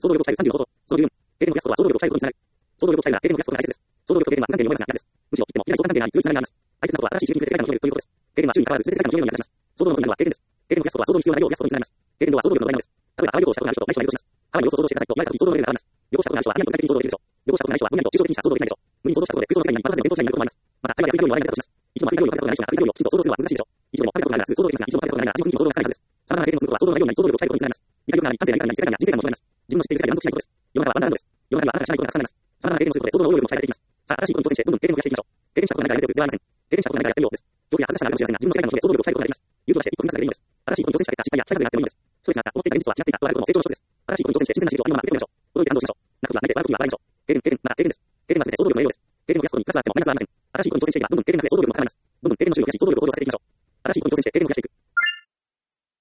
想像力と体力30のこと。その理由。経験を増やすことは想像力と体力につながる。想像力と体力が経験を増やすことが大切です。想像力と経験は何点に思いますが、です。むしろ、言っても、いきなり相関関係ない、強いつながりがあります。大切なことは新しい周期で世界が広げるということです。経験は周囲に関わらず全て世界の広げるようになります。想像の意味は経験です。経験を増やすことは想像に必要な量を増やすことにつながります。経験量は想像力の土台なのです。例えば、ハワイ旅行をしたことがある人とない人がいるとします。ハワイの様子を想像してくださいと言われたとき、想像のレベルが上がります。旅行したことがある人は何と具体的に想像できるでしょう。旅行したことがない人はぼんやりと抽象的にしか想像できないでしょう。無理に想像したことで空想の世界に一発での幻想地帯になることもあります。また、会話で F 料理を笑いが出たとします。一度も F 料理を食べたことがない人が F 料理をきちんと想像するのは難しいでしょう。一度も食べたことがないから想像できますが、一度も食べたことがないなら、自分の想像がつかないはずです。様々な経験をすることは想像の内容に想像力を鍛えることにつながります。理解力があり、感性が豊かになり、世界が人生観に求めます。自分の知っている世界で満足しないことです。世の中はワンダーランドです。世の中にはあなたが知らないことがたくさんあります。様々な経験をすることで想像の能力も鍛えられていきます。さあ、新しいことに挑戦して、どんどん経験を増やしていきましょう。経験したことがないからやめておくではありません。経験したことがないからやってみようです。状況や恥ずかしさがあるかもしれませんが、自分の世界の中で想像力を鍛えることができます。勇気を出して一歩踏み出すだけでいいのです。新しいことに挑戦した結果、失敗や北風があってもいいのです。ストレスがあった、思っていた現実は違っていたとあることも成長の一つです。新しいことに挑戦して自然な刺激をありのまま受け止めましょう。驚いて感動しましょう。泣くは泣いて、笑う時は笑いましょう。経験なら経験です。経験は全て想像力の栄養です。経験を増やすことにプラスがあってもマイナスはありません。新しいことに挑戦していけば、どんどん経験の中で想像力も高めます。どんどん経験の種類を増やし、想像力を向上させていきましょう。新しいことに挑戦して経験を増やして